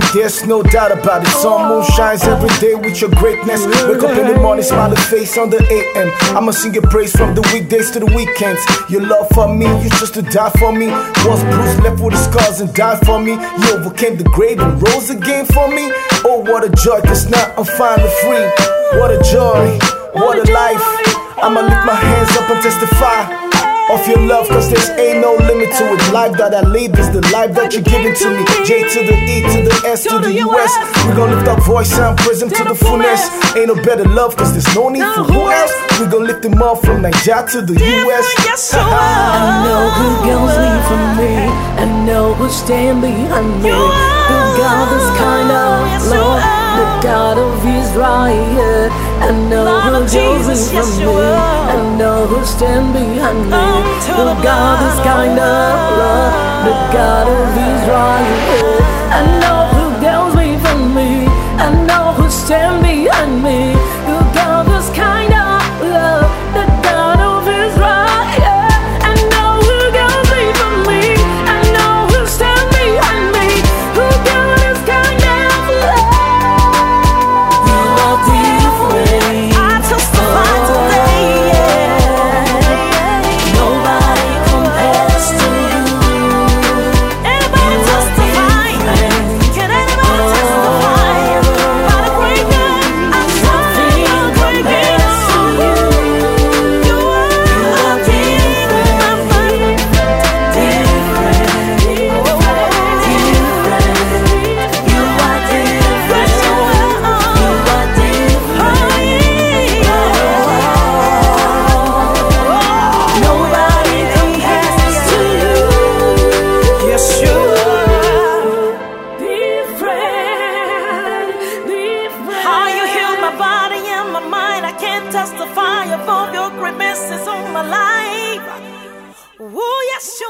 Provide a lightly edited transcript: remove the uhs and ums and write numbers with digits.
there's no doubt about it. Sun, moon shines every day with your greatness. Wake up in the morning, smiling face on the AM. I'ma sing your praise from the weekdays to the weekends. Your love for me, you chose to die for me. Was bruised, left with the scars and died for me. You overcame the grave and rose again for me. Oh, what a joy, cause now I'm finally free. What a joy, what a life. I'ma lift my hands up and testify of your love, cause there's ain't no limit to it. Life that I live is the life that you're giving to me. J to the E to the S to the US. We gon' lift our voice and praise him to the fullness. Ain't no better love, cause there's no need for who else. We gon' lift him up from Nigeria to the US. I know who girls leave from me, I know who stand behind me. The God is kind of love, the God of Israel. I know who girls leave from me, I know who stand behind me. The God is kind of love, the God of Israel. I know who girls leave from me, I know who stand behind me. The God is kind of love, the God of Israel. I know who girls leave from me, I know who stand behind me. The God is kind of love. You are different. I testify today, Nobody compares to you. anybody testify? Can anybody testify? About a great God, I'm something a great God. You are different, Nobody compares to you. Yes, you Different. how you heal my body and my mind. I can't testify of all your great mercies on my life. Oh, yes, you